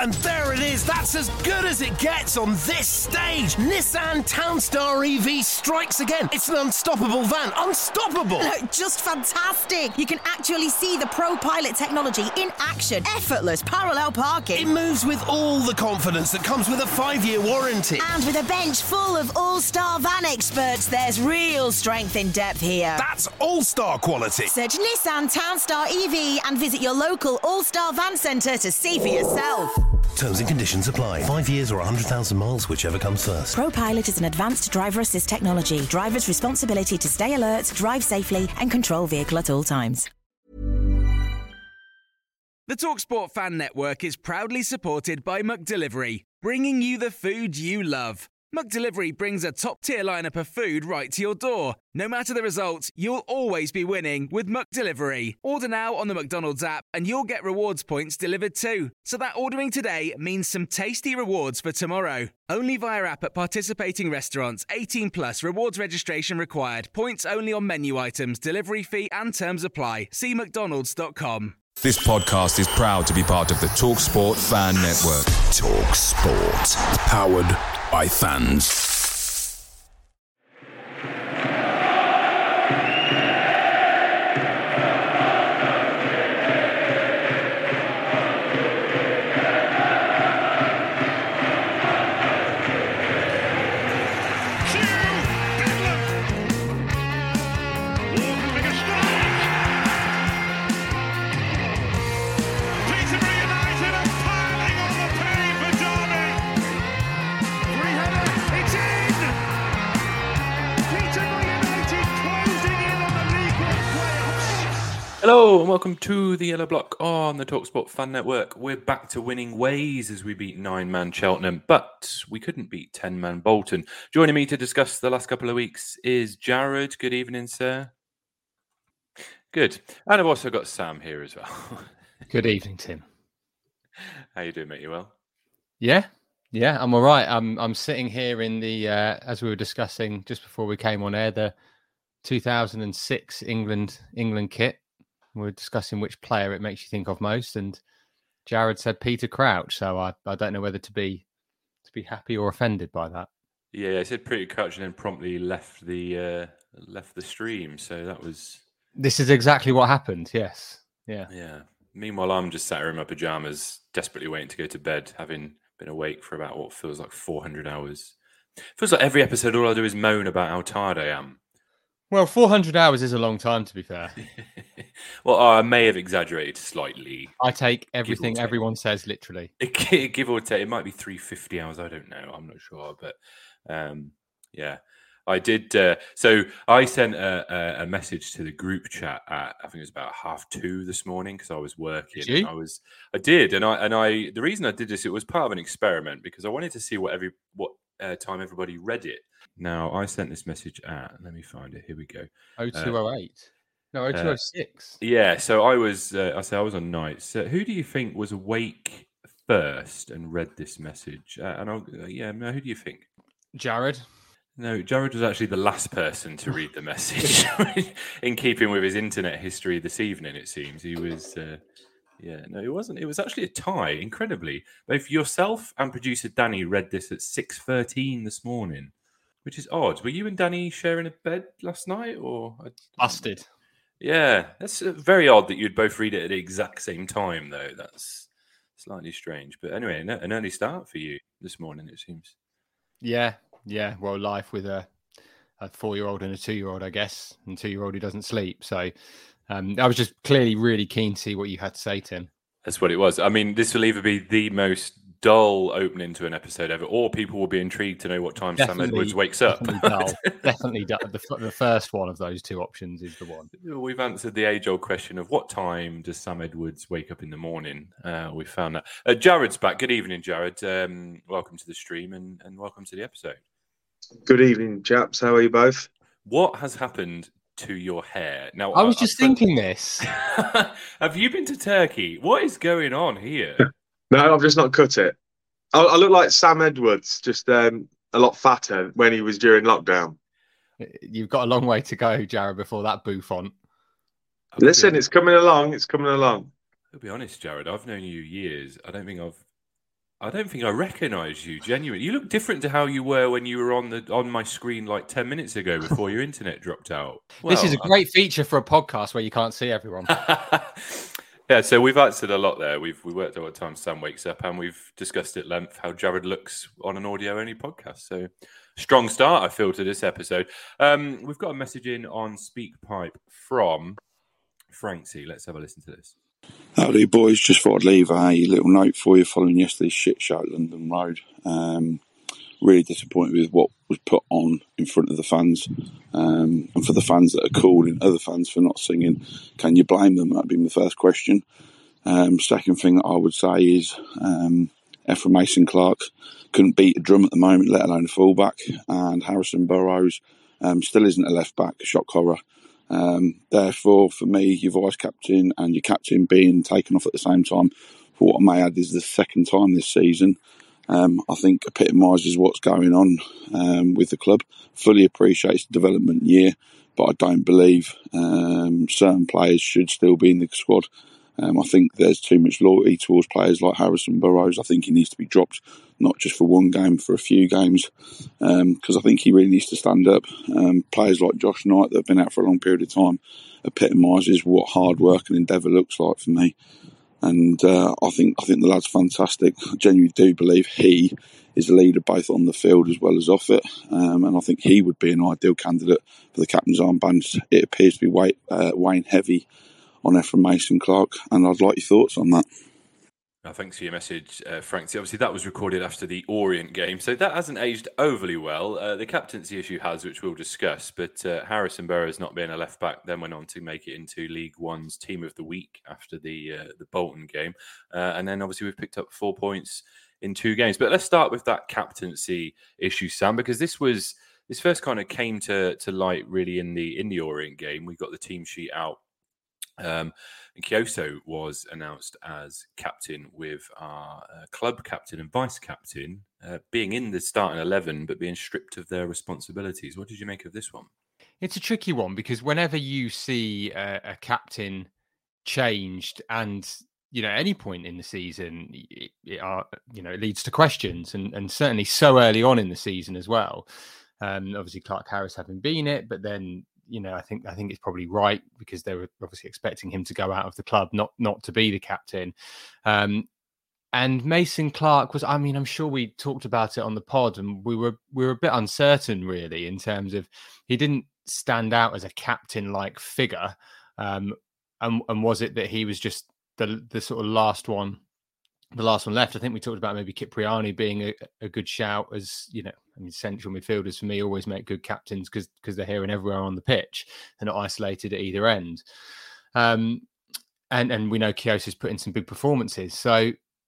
And there it is. That's as good as it gets on this stage. Nissan Townstar EV strikes again. It's an unstoppable van. Unstoppable. Look, just fantastic. You can actually see the ProPilot technology in action. Effortless parallel parking. It moves with all the confidence that comes with a 5-year warranty. And with a bench full of all-star van experts, there's real strength in depth here. That's all-star quality. Search Nissan Townstar EV and visit your local all-star van centre to see for yourself. Terms and conditions apply. 5 years or 100,000 miles, whichever comes first. ProPilot is an advanced driver assist technology. Driver's responsibility to stay alert, drive safely and control vehicle at all times. The TalkSport Fan Network is proudly supported by McDelivery, bringing you the food you love. McDelivery brings a top-tier lineup of food right to your door. No matter the result, you'll always be winning with McDelivery. Order now on the McDonald's app and you'll get rewards points delivered too. So that ordering today means some tasty rewards for tomorrow. Only via app at participating restaurants. 18 plus. Rewards registration required. Points only on menu items. Delivery fee and terms apply. See mcdonalds.com. This podcast is proud to be part of the TalkSport Fan Network. TalkSport. Powered by fans. Hello and welcome to the Yellow Block on the TalkSport Fan Network. We're back to winning ways as we beat 9-man Cheltenham, but we couldn't beat 10-man Bolton. Joining me to discuss the last couple of weeks is Jared. Good evening, sir. Good. And I've also got Sam here as well. Good evening, Tim. How you doing, mate? You well? Yeah, I'm all right. I'm sitting here in the as we were discussing just before we came on air, the 2006 England kit. We're discussing which player it makes you think of most, and Jared said Peter Crouch. So I don't know whether to be happy or offended by that. Yeah, I said Peter Crouch and then promptly left the stream. So that was. This is exactly what happened. Yes. Yeah. Yeah. Meanwhile, I'm just sat here in my pajamas, desperately waiting to go to bed, having been awake for about what feels like 400 hours. Feels like every episode, all I do is moan about how tired I am. Well, 400 hours is a long time, to be fair. Well, I may have exaggerated slightly. I take everything everyone says literally. Give or take, it might be 350 hours. I don't know. I'm not sure. But yeah, I did. So I sent a message to the group chat at, I think it was about 2:30 this morning because I was working. Did you? I did. And I the reason I did this, it was part of an experiment because I wanted to see what time everybody read it. Now, I sent this message at, let me find it. Here we go. 0208. No, 0206. Yeah, so I was on nights. So who do you think was awake first and read this message? Who do you think? Jared. No, Jared was actually the last person to read the message. In keeping with his internet history this evening, it seems. He was... no, it wasn't. It was actually a tie, incredibly. Both yourself and producer Danny read this at 6:13 this morning, which is odd. Were you and Danny sharing a bed last night? Or Busted. Yeah, that's very odd that you'd both read it at the exact same time, though. That's slightly strange. But anyway, an early start for you this morning, it seems. Yeah. Well, life with a 4-year-old and a 2-year-old, I guess, and 2-year-old who doesn't sleep. So I was just clearly really keen to see what you had to say, Tim. That's what it was. I mean, this will either be the most dull opening to an episode ever, or people will be intrigued to know what time Sam Edwards wakes up. Definitely dull. The first one of those two options is the one. We've answered the age-old question of what time does Sam Edwards wake up in the morning? We found that. Jared's back. Good evening, Jared. Welcome to the stream and welcome to the episode. Good evening, chaps. How are you both? What has happened to your hair? Now, I was just thinking this. Have you been to Turkey? What is going on here? No, I've just not cut it. I look like Sam Edwards, just a lot fatter when he was during lockdown. You've got a long way to go, Jared, before that bouffant. Listen, it's coming along. It's coming along. To be honest, Jared, I've known you years. I don't think I've I don't think I recognise you, genuinely. You look different to how you were when you were on my screen like 10 minutes ago before your internet dropped out. Well, this is a great feature for a podcast where you can't see everyone. Yeah, so we've answered a lot there. We worked out what time Sam wakes up, and we've discussed at length how Jared looks on an audio-only podcast. So strong start, I feel, to this episode. We've got a message in on SpeakPipe from Franksy. Let's have a listen to this. Howdy, boys. Just thought I'd leave a little note for you following yesterday's shit show at London Road. Really disappointed with what was put on in front of the fans. And for the fans that are calling other fans for not singing, can you blame them? That'd be my first question. Second thing that I would say is Ephraim Mason-Clark couldn't beat a drum at the moment, let alone a fullback. And Harrison Burrows still isn't a left-back, shock horror. Therefore, for me, your vice-captain and your captain being taken off at the same time, for what I may add is the second time this season, I think epitomises what's going on with the club. Fully appreciates the development year, but I don't believe certain players should still be in the squad. I think there's too much loyalty towards players like Harrison Burrows. I think he needs to be dropped, not just for one game, for a few games, because I think he really needs to stand up. Players like Josh Knight that have been out for a long period of time epitomises what hard work and endeavour looks like for me. And I think the lad's fantastic. I genuinely do believe he is a leader both on the field as well as off it. And I think he would be an ideal candidate for the captain's armband. It appears to be weighing heavy on Ephraim Mason-Clark, and I'd like your thoughts on that. Thanks for your message, Frank. Obviously, that was recorded after the Orient game, so that hasn't aged overly well. The captaincy issue has, which we'll discuss, but Harrison Burrows not being a left-back then went on to make it into League One's Team of the Week after the Bolton game. And then, obviously, we've picked up 4 points in 2 games. But let's start with that captaincy issue, Sam, because this first kind of came to light really in the Orient game. We got the team sheet out. Kyoto was announced as captain, with our club captain and vice captain being in the starting 11 but being stripped of their responsibilities. What did you make of this one? It's a tricky one, because whenever you see a captain changed, and any point in the season, it leads to questions, and certainly so early on in the season as well. Obviously, Clark Harris having been it, but then I think it's probably right, because they were obviously expecting him to go out of the club, not to be the captain. And Mason-Clark was, I'm sure we talked about it on the pod, and we were a bit uncertain really in terms of, he didn't stand out as a captain-like figure. And was it that he was just the sort of last one left? I think we talked about maybe Cipriani being a good shout, as central midfielders for me always make good captains because they're here and everywhere on the pitch. They're not isolated at either end. And we know Kyoto's put in some big performances. So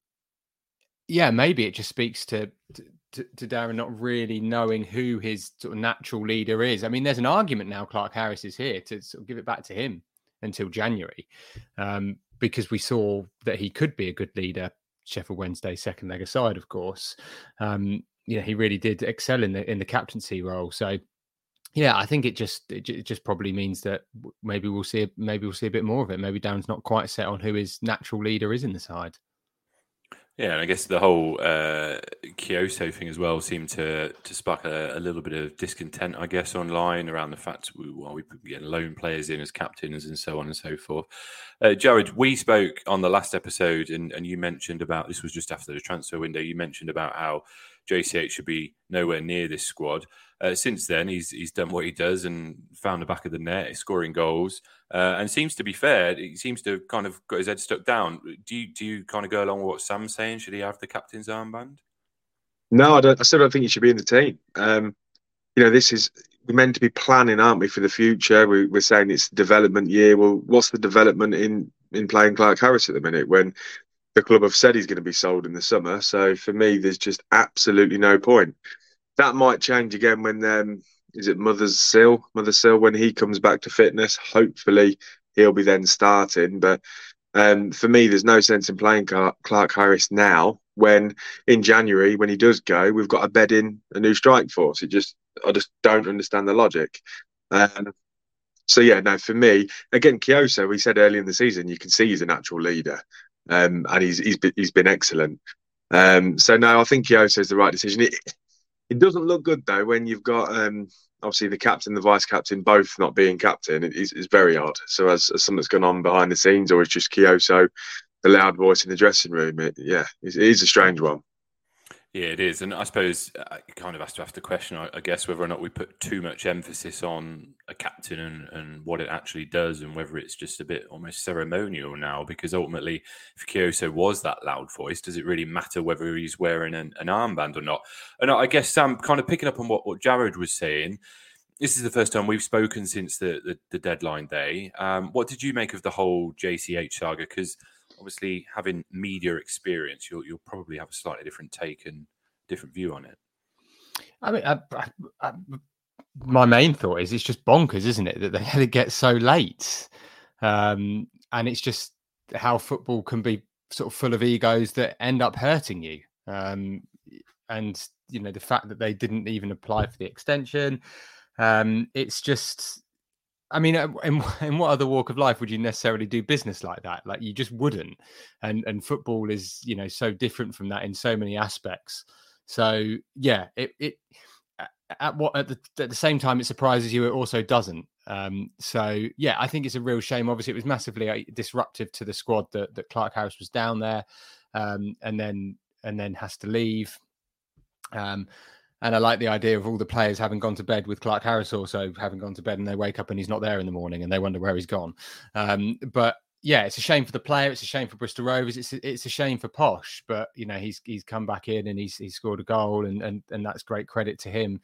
yeah, maybe it just speaks to Darren not really knowing who his sort of natural leader is. There's an argument now Clark Harris is here to sort of give it back to him until January, because we saw that he could be a good leader. Sheffield Wednesday second leg aside, of course, he really did excel in the captaincy role. So, yeah, I think it just probably means that maybe we'll see a bit more of it. Maybe Darren's not quite set on who his natural leader is in the side. Yeah, and I guess the whole Kyoto thing as well seemed to spark a little bit of discontent, I guess, online around the fact we've been getting loan players in as captains and so on and so forth. Jared, we spoke on the last episode, and you mentioned about, this was just after the transfer window, you mentioned about how JCH should be nowhere near this squad. Since then, he's done what he does and found the back of the net, scoring goals, and seems to be fair. He seems to have kind of got his head stuck down. Do you kind of go along with what Sam's saying? Should he have the captain's armband? No, I don't. I still don't think he should be in the team. We're meant to be planning, aren't we, for the future? We're saying it's development year. Well, what's the development in playing Clark Harris at the minute when the club have said he's going to be sold in the summer? So for me, there's just absolutely no point. That might change again when is it Mother Sill when he comes back to fitness. Hopefully he'll be then starting. But for me, there's no sense in playing Clark Harris now when in January, when he does go, we've got to bed in a new strike force. I just don't understand the logic. So yeah, no, for me, again, Kyoto, we said early in the season, you can see he's a natural leader, and he's been excellent. So no, I think Kyoto is the right decision. It doesn't look good though when you've got obviously the captain, the vice captain, both not being captain. It's very odd. So as something that's gone on behind the scenes, or it's just Kyoto, the loud voice in the dressing room. It is a strange one. Yeah, it is. And I suppose you kind of have to ask the question, I guess, whether or not we put too much emphasis on a captain and what it actually does, and whether it's just a bit almost ceremonial now, because ultimately, if Kyoto was that loud voice, does it really matter whether he's wearing an armband or not? And I guess, Sam, kind of picking up on what Jared was saying, this is the first time we've spoken since the deadline day. What did you make of the whole JCH saga? Because obviously, having media experience, you'll probably have a slightly different take and different view on it. I mean, my main thought is it's just bonkers, isn't it, that they had to get so late? And it's just how football can be sort of full of egos that end up hurting you. And, you know, the fact that they didn't even apply for the extension, it's just... I mean, in what other walk of life would you necessarily do business like that? Like, you just wouldn't. And football is, you know, so different from that in so many aspects. So yeah, at the same time it surprises you, it also doesn't. So yeah, I think it's a real shame. Obviously, it was massively disruptive to the squad that Clarke Harris was down there, and then has to leave. And I like the idea of all the players having gone to bed with Clarke Harris also having gone to bed, and they wake up and he's not there in the morning and they wonder where he's gone. But yeah, it's a shame for the player. It's a shame for Bristol Rovers. It's a shame for Posh, but you know, he's come back in and he's scored a goal, and that's great credit to him.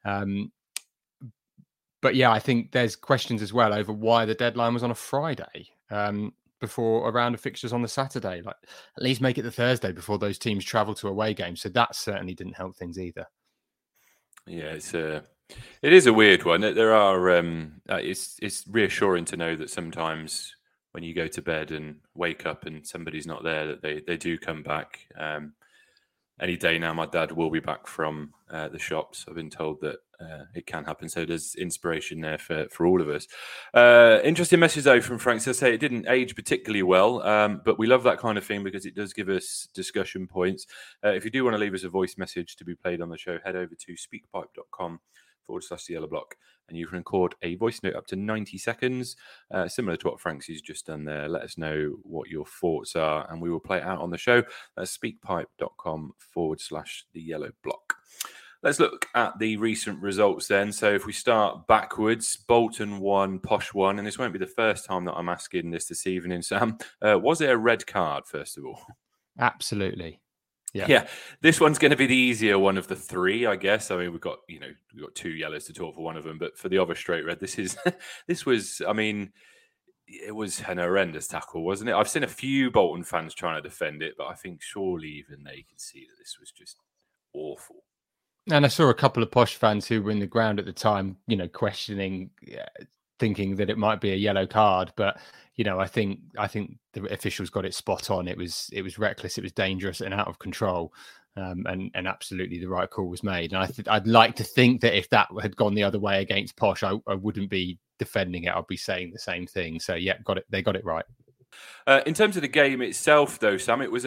But yeah, I think there's questions as well over why the deadline was on a Friday before a round of fixtures on the Saturday. Like, at least make it the Thursday before those teams travel to away games. So that certainly didn't help things either. Yeah, it is a weird one. There are it's reassuring to know that sometimes when you go to bed and wake up and somebody's not there, that they do come back. Any day now, my dad will be back from the shops. I've been told that it can happen. So there's inspiration there for all of us. Interesting message, though, from Frank. So say it didn't age particularly well, but we love that kind of thing because it does give us discussion points. If you do want to leave us a voice message to be played on the show, head over to speakpipe.com/the yellow block, and you can record a voice note up to 90 seconds, similar to what Frank's just done there. Let us know what your thoughts are, and we will play it out on the show. That's speakpipe.com/the yellow block. Let's look at the recent results then. So if we start backwards, Bolton won, Posh won, and this won't be the first time that I'm asking this evening, Sam. Was it a red card, first of all? Absolutely. Yeah, this one's going to be the easier one of the three, I guess. I mean, we've got two yellows to talk for one of them, but for the other straight red, this was. I mean, it was an horrendous tackle, wasn't it? I've seen a few Bolton fans trying to defend it, but I think surely even they can see that this was just awful. And I saw a couple of Posh fans who were in the ground at the time, questioning, thinking that it might be a yellow card, but. I think the officials got it spot on. It was reckless, it was dangerous and out of control, and absolutely the right call was made. And I'd like to think that if that had gone the other way against Posh, I wouldn't be defending it. I'd be saying the same thing. So yeah, got it. They got it right. In terms of the game itself, though, Sam, it was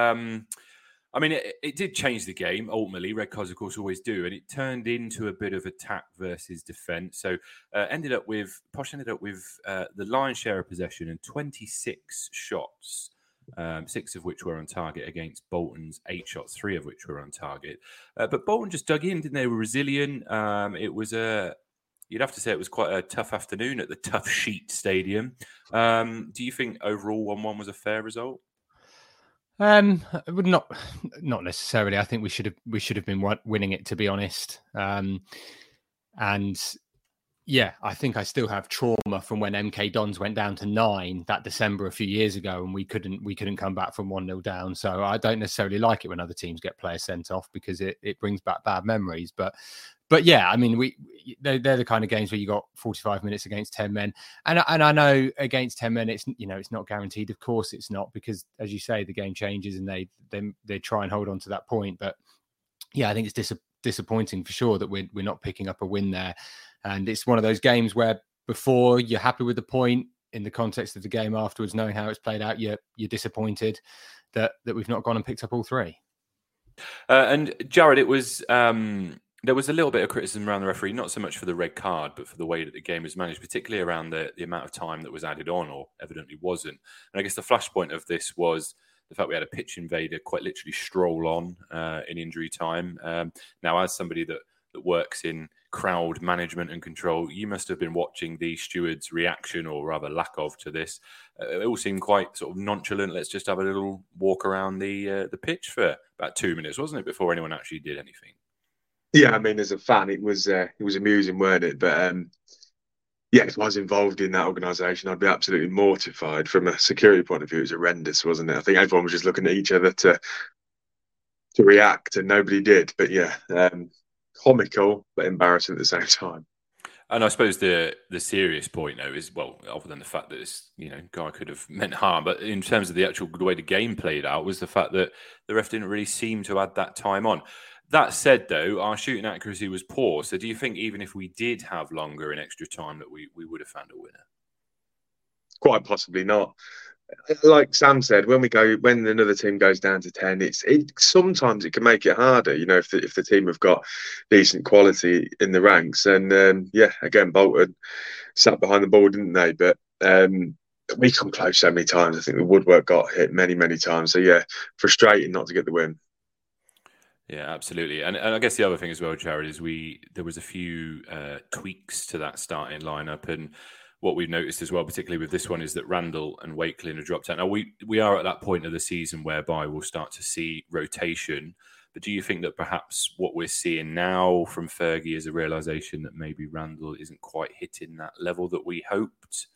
it did change the game, ultimately. Red cards, of course, always do. And it turned into a bit of attack versus defence. So Posh ended up with the lion's share of possession and 26 shots, 6 of which were on target against Bolton's 8 shots, 3 of which were on target. But Bolton just dug in, didn't they? They were resilient. It was you'd have to say it was quite a tough afternoon at the Tough Sheet Stadium. Do you think overall 1-1 was a fair result? Would not necessarily. I think we should have been winning it, to be honest. And yeah, I think I still have trauma from when MK Dons went down to 9 that December a few years ago, and we couldn't come back from 1-0 down. So I don't necessarily like it when other teams get players sent off because it brings back bad memories. But yeah, I mean, they're the kind of games where you got 45 minutes against 10 men. And I know against 10 men, it's not guaranteed. Of course it's not, because as you say, the game changes and they try and hold on to that point. But yeah, I think it's disappointing for sure that we're not picking up a win there. And it's one of those games where before you're happy with the point, in the context of the game afterwards, knowing how it's played out, you're disappointed that we've not gone and picked up all 3. And Jared, it was there was a little bit of criticism around the referee, not so much for the red card, but for the way that the game was managed, particularly around the amount of time that was added on, or evidently wasn't. And I guess the flashpoint of this was the fact we had a pitch invader quite literally stroll on in injury time. Now, as somebody that works in crowd management and control, you must have been watching the steward's reaction, or rather lack of, to this. It all seemed quite sort of nonchalant. Let's just have a little walk around the pitch for about 2 minutes, wasn't it, before anyone actually did anything? Yeah, I mean, as a fan, it was amusing, weren't it? But yeah, if I was involved in that organisation, I'd be absolutely mortified. From a security point of view, it was horrendous, wasn't it? I think everyone was just looking at each other to react, and nobody did. But yeah, comical but embarrassing at the same time. And I suppose the serious point, though, is, well, other than the fact that this guy could have meant harm, but in terms of the actual way the game played out, was the fact that the ref didn't really seem to add that time on. That said, though, our shooting accuracy was poor. So do you think even if we did have longer and extra time that we would have found a winner? Quite possibly not. Like Sam said, when another team goes down to 10, sometimes it can make it harder. If the team have got decent quality in the ranks, and yeah, again, Bolton sat behind the ball, didn't they? But we come close so many times. I think the woodwork got hit many, many times. So yeah, frustrating not to get the win. Yeah, absolutely. And I guess the other thing as well, Jared, is there was a few tweaks to that starting lineup, and what we've noticed as well, particularly with this one, is that Randall and Wakelin have dropped out. Now, we are at that point of the season whereby we'll start to see rotation. But do you think that perhaps what we're seeing now from Fergie is a realisation that maybe Randall isn't quite hitting that level that we hoped?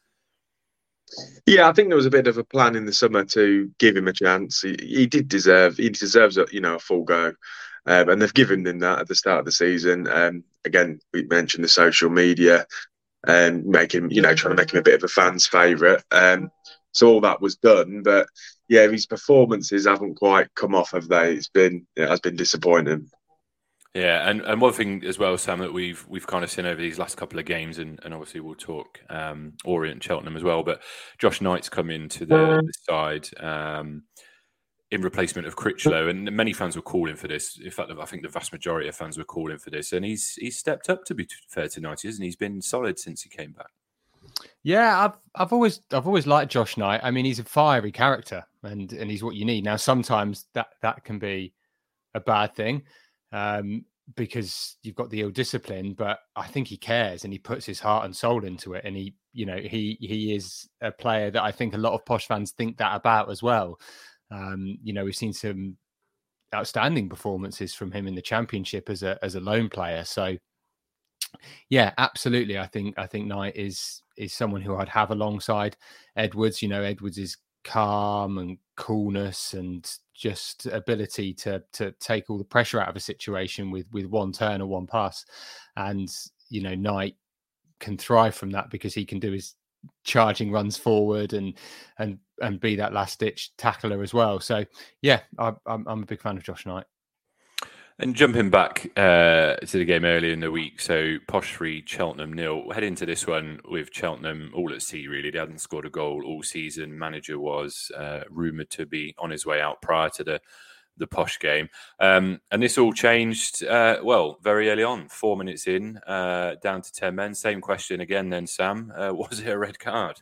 Yeah, I think there was a bit of a plan in the summer to give him a chance. He deserves a full go. And they've given him that at the start of the season. Again, we mentioned the social media and trying to make him a bit of a fan's favourite. So all that was done, but yeah, his performances haven't quite come off, have they? It has been disappointing. Yeah, and one thing as well, Sam, that we've kind of seen over these last couple of games, and obviously we'll talk Orient, Cheltenham as well, but Josh Knight's come into the side in replacement of Critchlow, and many fans were calling for this. In fact, I think the vast majority of fans were calling for this, and he's stepped up, to be fair to Knight, isn't he? He's been solid since he came back. Yeah, I've always liked Josh Knight. I mean, he's a fiery character, and he's what you need. Now, sometimes that can be a bad thing, because you've got the ill discipline, but I think he cares and he puts his heart and soul into it. And he is a player that I think a lot of Posh fans think that about as well. We've seen some outstanding performances from him in the Championship as a lone player. So yeah, absolutely. I think Knight is someone who I'd have alongside Edwards. Edwards is calm and coolness and just ability to take all the pressure out of a situation with one turn or one pass. And Knight can thrive from that because he can do his charging runs forward and be that last ditch tackler as well. So yeah, I'm a big fan of Josh Knight. And jumping back to the game earlier in the week, so Posh 3, Cheltenham 0. We'll head into this one with Cheltenham all at sea, really. They hadn't scored a goal all season. Manager was rumoured to be on his way out prior to the Posh game. And this all changed, very early on, 4 minutes in, down to 10 men. Same question again then, Sam. Was it a red card?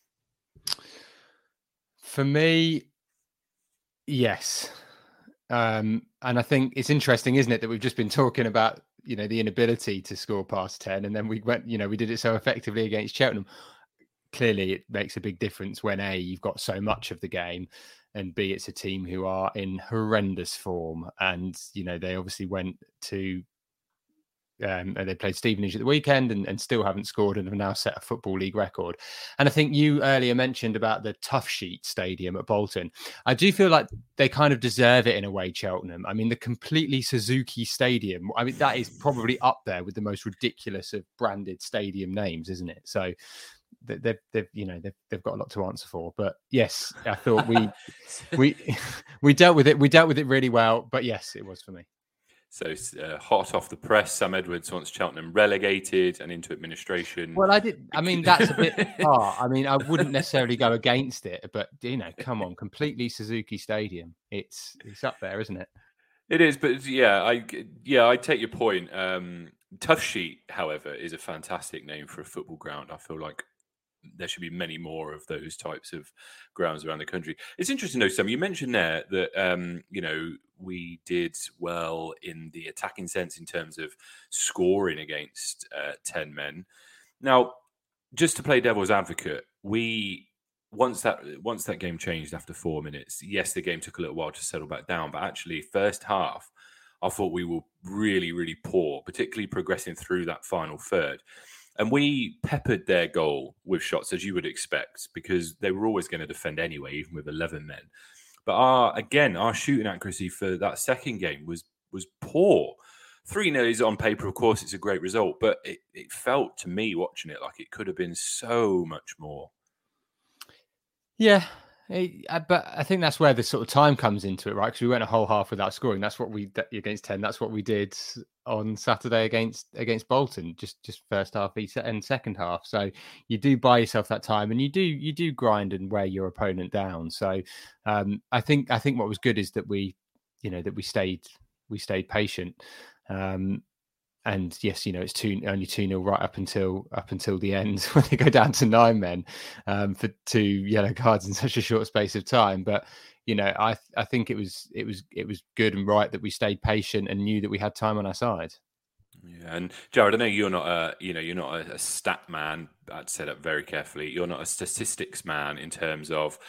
For me, yes. And I think it's interesting, isn't it, that we've just been talking about, the inability to score past 10. And then we went, we did it so effectively against Cheltenham. Clearly, it makes a big difference when A, you've got so much of the game, and B, it's a team who are in horrendous form. And, they obviously went to, they played Stevenage at the weekend and still haven't scored and have now set a Football League record. And I think you earlier mentioned about the Tough Sheet Stadium at Bolton. I do feel like they kind of deserve it in a way, Cheltenham. I mean, the completely Suzuki Stadium, I mean, that is probably up there with the most ridiculous of branded stadium names, isn't it? So they've got a lot to answer for. But yes, I thought we dealt with it. We dealt with it really well. But yes, it was for me. So hot off the press, Sam Edwards wants Cheltenham relegated and into administration. Well, I mean, that's a bit far. I mean, I wouldn't necessarily go against it, but come on, completely Suzuki Stadium. It's up there, isn't it? It is, but I take your point. Tough Sheet, however, is a fantastic name for a football ground. I feel like there should be many more of those types of grounds around the country. It's interesting, though, Sam, you mentioned there that, we did well in the attacking sense in terms of scoring against 10 men. Now, just to play devil's advocate, once that game changed after 4 minutes, yes, the game took a little while to settle back down, but actually first half, I thought we were really, really poor, particularly progressing through that final third. And we peppered their goal with shots, as you would expect, because they were always going to defend anyway, even with 11 men. But our shooting accuracy for that second game was poor. 3-0 is on paper, of course, it's a great result, but it felt to me watching it like it could have been so much more. Yeah, but I think that's where the sort of time comes into it, right? Because we went a whole half without scoring. That's what we against 10. That's what we did on Saturday against Bolton. Just first half and second half. So you do buy yourself that time, and you do grind and wear your opponent down. So I think what was good is that we stayed patient. And yes, it's only 2-0 right up until the end when they go down to 9 men for 2 yellow cards in such a short space of time. But I think it was good and right that we stayed patient and knew that we had time on our side. Yeah, and Jared, I know you're not a stat man. I'd say that very carefully. You're not a statistics man in terms of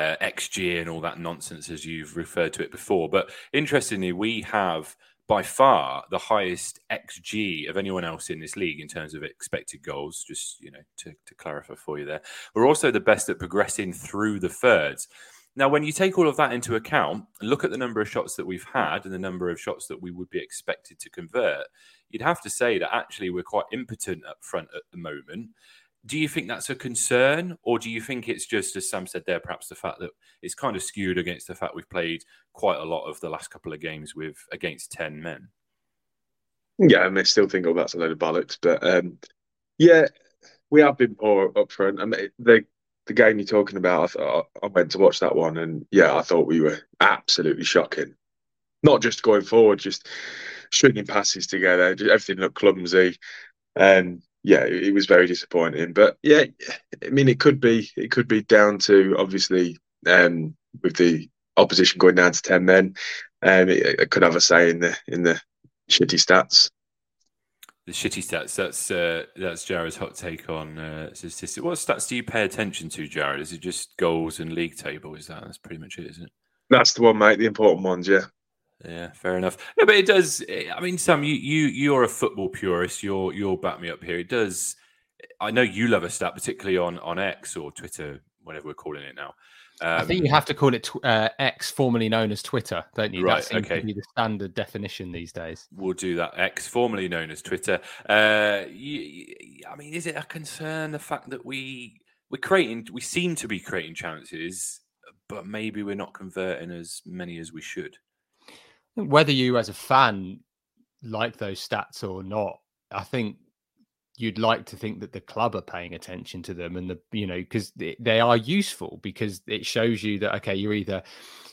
XG and all that nonsense as you've referred to it before. But interestingly, we have by far the highest XG of anyone else in this league in terms of expected goals, just, to clarify for you there. We're also the best at progressing through the thirds. Now, when you take all of that into account and look at the number of shots that we've had and the number of shots that we would be expected to convert, you'd have to say that actually we're quite impotent up front at the moment. Do you think that's a concern, or do you think it's just, as Sam said there, perhaps the fact that it's kind of skewed against the fact we've played quite a lot of the last couple of games against 10 men? Yeah, I may still think, that's a load of bollocks, but yeah, we have been poor up front. I mean, the game you're talking about, I went to watch that one, and yeah, I thought we were absolutely shocking. Not just going forward, just stringing passes together. Everything looked clumsy, and yeah, it was very disappointing. But yeah, I mean, it could be down to, obviously, with the opposition going down to 10 men, it could have a say in the shitty stats. The shitty stats. That's Jared's hot take on statistics. What stats do you pay attention to, Jared? Is it just goals and league table? That's pretty much it, isn't it? That's the one, mate. The important ones, yeah. Yeah, fair enough. No, but it does. I mean, Sam, you're a football purist. You'll back me up here. It does. I know you love a stat, particularly on X or Twitter, whatever we're calling it now. I think you have to call it X, formerly known as Twitter, don't you? Right. That seems to be the standard definition these days. We'll do that. X, formerly known as Twitter. I mean, is it a concern, the fact that we seem to be creating chances, but maybe we're not converting as many as we should? Whether you as a fan like those stats or not, I think you'd like to think that the club are paying attention to them, and because they are useful, because it shows you that, okay, you're either,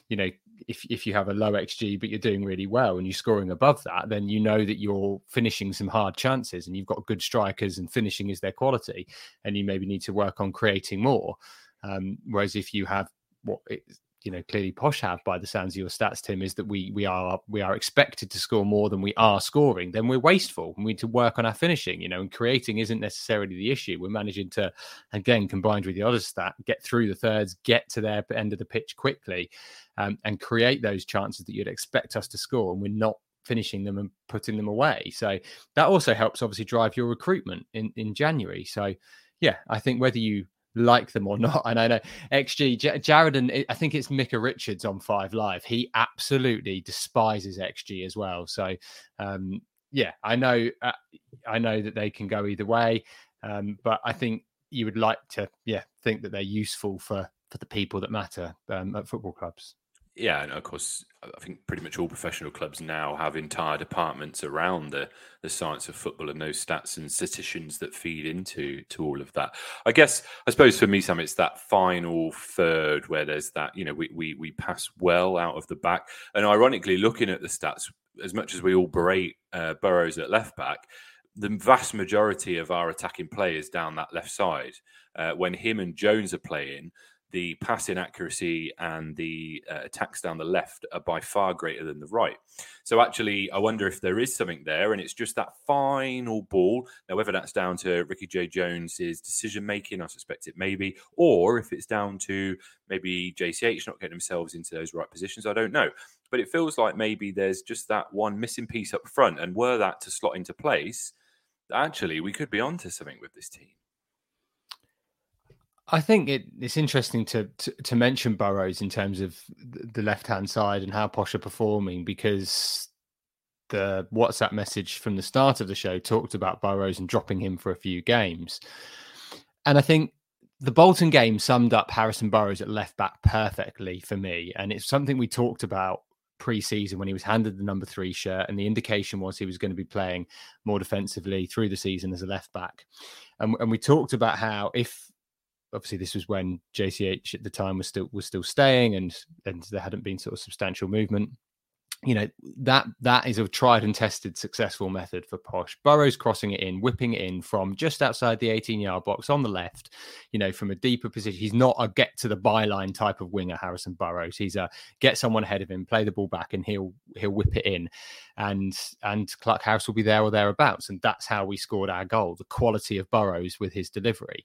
if you have a low XG but you're doing really well and you're scoring above that, then you know that you're finishing some hard chances and you've got good strikers and finishing is their quality, and you maybe need to work on creating more. Whereas if you have clearly Posh have, by the sounds of your stats, Tim, is that we are expected to score more than we are scoring, then we're wasteful. We need to work on our finishing, and creating isn't necessarily the issue. We're managing to, again, combined with the other stat, get through the thirds, get to their end of the pitch quickly, and create those chances that you'd expect us to score, and we're not finishing them and putting them away. So that also helps obviously drive your recruitment in January. So yeah, I think whether you like them or not, and I know XG, Jared, and I think it's Micah Richards on 5 Live, he absolutely despises XG as well. So yeah, I know that they can go either way, but I think you would like to think that they're useful for the people that matter at football clubs. Yeah, and of course, I think pretty much all professional clubs now have entire departments around the science of football and those stats and statisticians that feed into all of that. I suppose for me, Sam, it's that final third where there's that, we pass well out of the back. And ironically, looking at the stats, as much as we all berate Burrows at left back, the vast majority of our attacking players down that left side, when him and Jones are playing, the passing accuracy and the attacks down the left are by far greater than the right. So actually, I wonder if there is something there, and it's just that final ball. Now, whether that's down to Ricky J. Jones's decision-making, I suspect it may be, or if it's down to maybe JCH not getting themselves into those right positions, I don't know. But it feels like maybe there's just that one missing piece up front, and were that to slot into place, actually, we could be onto something with this team. I think it's interesting to mention Burrows in terms of the left-hand side and how Posh are performing, because the WhatsApp message from the start of the show talked about Burrows and dropping him for a few games. And I think the Bolton game summed up Harrison Burrows at left-back perfectly for me. And it's something we talked about pre-season when he was handed the number 3 shirt, and the indication was he was going to be playing more defensively through the season as a left-back. And we talked about how obviously this was when JCH at the time was still staying and there hadn't been sort of substantial movement. That is a tried and tested successful method for Posh. Burrows crossing it in, whipping it in from just outside the 18-yard box on the left, from a deeper position. He's not a get to the byline type of winger, Harrison Burrows. He's a get someone ahead of him, play the ball back, and he'll whip it in. And Clark Harris will be there or thereabouts. And that's how we scored our goal, the quality of Burrows with his delivery.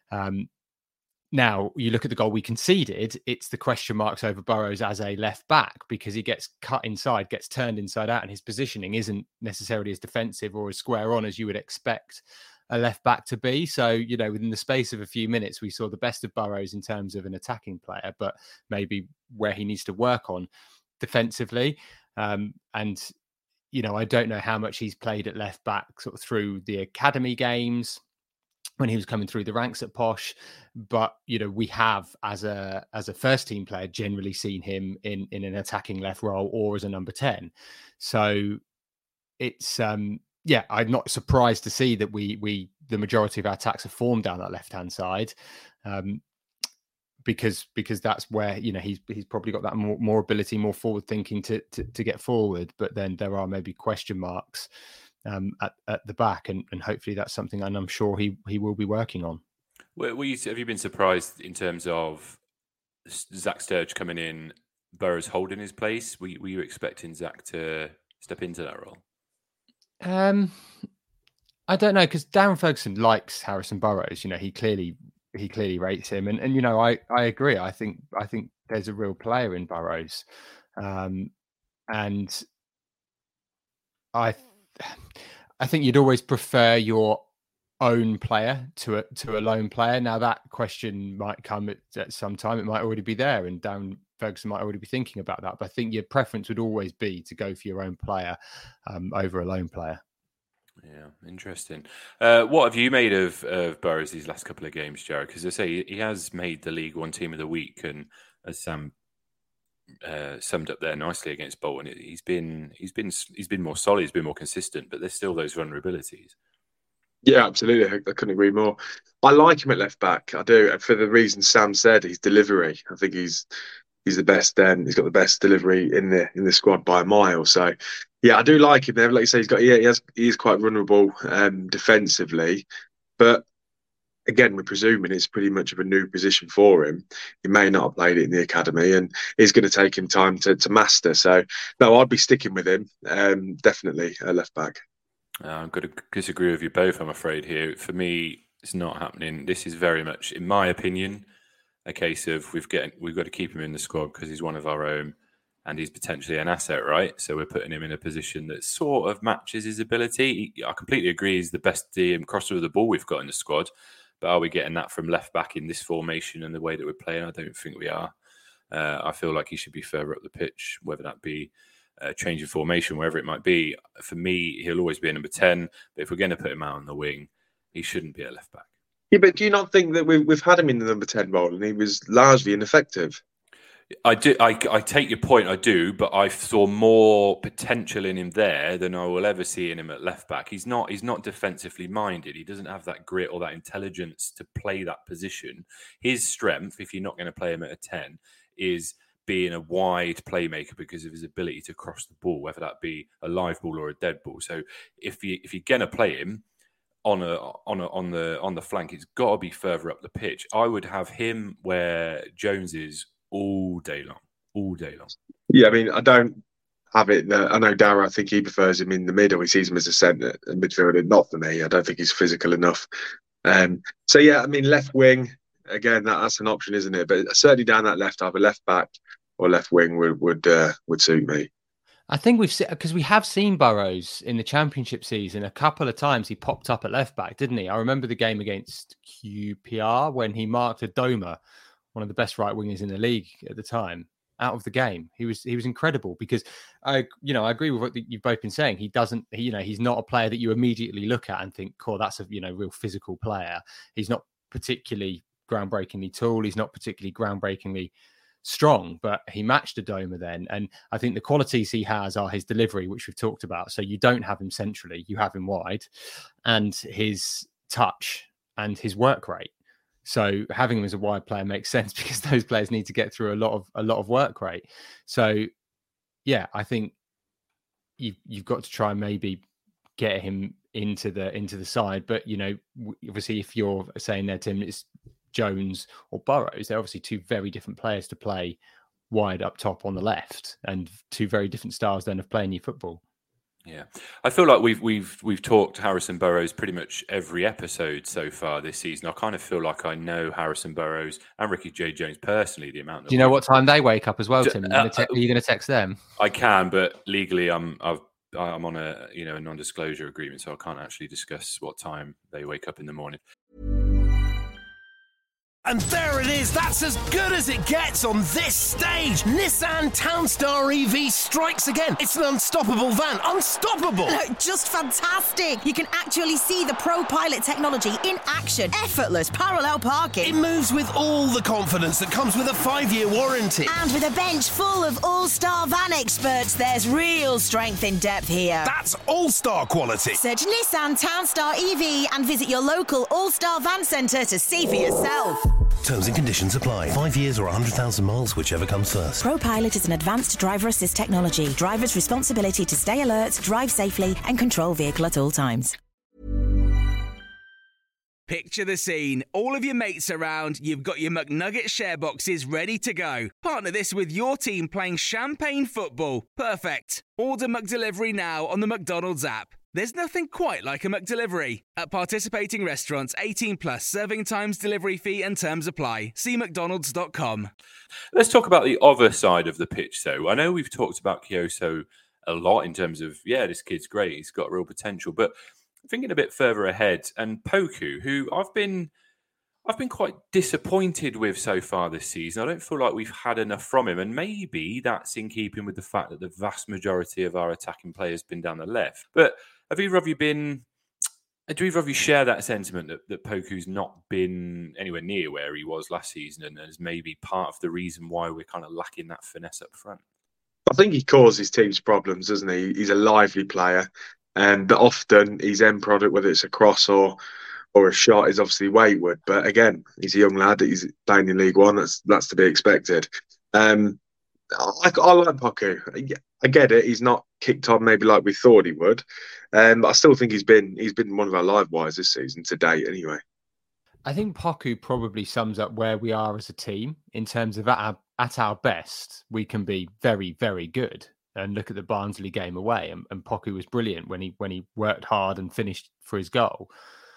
Now, you look at the goal we conceded, it's the question marks over Burrows as a left back, because he gets cut inside, gets turned inside out, and his positioning isn't necessarily as defensive or as square on as you would expect a left back to be. So, within the space of a few minutes, we saw the best of Burrows in terms of an attacking player, but maybe where he needs to work on defensively. I don't know how much he's played at left back sort of through the academy games when he was coming through the ranks at Posh, but we have as a first team player generally seen him in an attacking left role or as a number 10. So it's I'm not surprised to see that we the majority of our attacks are formed down that left hand side, because that's where he's probably got that more ability, more forward thinking to get forward. But then there are maybe question marks at the back, and hopefully that's something, and I'm sure he will be working on. Have you been surprised in terms of Zach Sturge coming in, Burrows holding his place? Were you expecting Zach to step into that role? I don't know, because Darren Ferguson likes Harrison Burrows. He clearly rates him, and I agree. I think there's a real player in Burrows, and I think you'd always prefer your own player to a lone player. Now, that question might come at some time. It might already be there, and Darren Ferguson might already be thinking about that. But I think your preference would always be to go for your own player over a lone player. Yeah, interesting. What have you made of Burrows these last couple of games, Jared? Because I say he has made the League One Team of the Week, and as Sam summed up there nicely against Bolton, he's been more solid, he's been more consistent, but there's still those vulnerabilities. Yeah, absolutely. I couldn't agree more. I like him at left back. I do, for the reason Sam said. His delivery, I think he's the best. He's got the best delivery in the squad by a mile. So yeah, I do like him there. Like you say, he is quite vulnerable defensively, but again, we're presuming it's pretty much of a new position for him. He may not have played it in the academy, and it's going to take him time to master. So, no, I'd be sticking with him, definitely a left back. I'm going to disagree with you both, I'm afraid, here. For me, it's not happening. This is very much, in my opinion, a case of we've got to keep him in the squad because he's one of our own and he's potentially an asset, right? So we're putting him in a position that sort of matches his ability. I completely agree he's the best crosser of the ball we've got in the squad. But are we getting that from left back in this formation and the way that we're playing? I don't think we are. I feel like he should be further up the pitch, whether that be a change of formation, wherever it might be. For me, he'll always be a number 10. But if we're going to put him out on the wing, he shouldn't be a left back. Yeah, but do you not think that we've had him in the number 10 role and he was largely ineffective? I do. I take your point. I do, but I saw more potential in him there than I will ever see in him at left back. He's not defensively minded. He doesn't have that grit or that intelligence to play that position. His strength, if you're not going to play him at a 10, is being a wide playmaker because of his ability to cross the ball, whether that be a live ball or a dead ball. So if you're going to play him on the flank, it's got to be further up the pitch. I would have him where Jones is all day long. Yeah, I mean, I don't have it. I know Darragh, I think he prefers him in the middle. He sees him as a centre midfielder. Not for me. I don't think he's physical enough. So yeah, I mean, left wing again. That's an option, isn't it? But certainly down that left, either left back or left wing would suit me. I think we have seen Burrows in the Championship season a couple of times. He popped up at left back, didn't he? I remember the game against QPR when he marked Adoma, one of the best right wingers in the league at the time, out of the game. He was incredible because I agree with what you've both been saying. He's not a player that you immediately look at and think, "Cool, that's a real physical player." He's not particularly groundbreakingly tall. He's not particularly groundbreakingly strong, but he matched Adoma then. And I think the qualities he has are his delivery, which we've talked about. So you don't have him centrally, you have him wide, and his touch and his work rate. So having him as a wide player makes sense because those players need to get through a lot of work rate. So yeah, I think you've got to try and maybe get him into the side. But obviously, if you're saying there, Tim, it's Jones or Burrows, they're obviously two very different players to play wide up top on the left, and two very different styles then of playing your football. Yeah, I feel like we've talked Harrison Burrows pretty much every episode so far this season. I kind of feel like I know Harrison Burrows and Ricky J. Jones personally. The amount. Do you know what time they wake up as well, Tim? Are you going to text them? I can, but legally, I'm on a non-disclosure agreement, so I can't actually discuss what time they wake up in the morning. And there it is, that's as good as it gets on this stage. Nissan Townstar EV strikes again. It's an unstoppable van, unstoppable. Just fantastic. You can actually see the ProPilot technology in action. Effortless parallel parking. It moves with all the confidence that comes with a 5-year warranty. And with a bench full of all-star van experts, there's real strength in depth here. That's all-star quality. Search Nissan Townstar EV and visit your local all-star van centre to see for yourself. Terms and conditions apply. 5 years or 100,000 miles, whichever comes first. ProPilot is an advanced driver assist technology. Driver's responsibility to stay alert, drive safely, and control vehicle at all times. Picture the scene. All of your mates around, you've got your McNugget share boxes ready to go. Partner this with your team playing champagne football. Perfect. Order McDelivery now on the McDonald's app. There's nothing quite like a McDelivery. At participating restaurants, 18 plus, serving times, delivery fee and terms apply. See mcdonalds.com. Let's talk about the other side of the pitch, though. I know we've talked about Kyoso a lot in terms of, this kid's great, he's got real potential. But thinking a bit further ahead, and Poku, who I've been quite disappointed with so far this season. I don't feel like we've had enough from him. And maybe that's in keeping with the fact that the vast majority of our attacking play has been down the left. But do either of you share that sentiment that Poku's not been anywhere near where he was last season and is maybe part of the reason why we're kind of lacking that finesse up front? I think he causes teams problems, doesn't he? He's a lively player, but often his end product, whether it's a cross or a shot, is obviously wayward. But again, he's a young lad. He's playing in League One. That's to be expected. I like Poku. I get it. He's not kicked on maybe like we thought he would, but I still think he's been one of our live wires this season to date. Anyway, I think Poku probably sums up where we are as a team in terms of at our best, we can be very, very good. And look at the Barnsley game away, and Poku was brilliant when he worked hard and finished for his goal.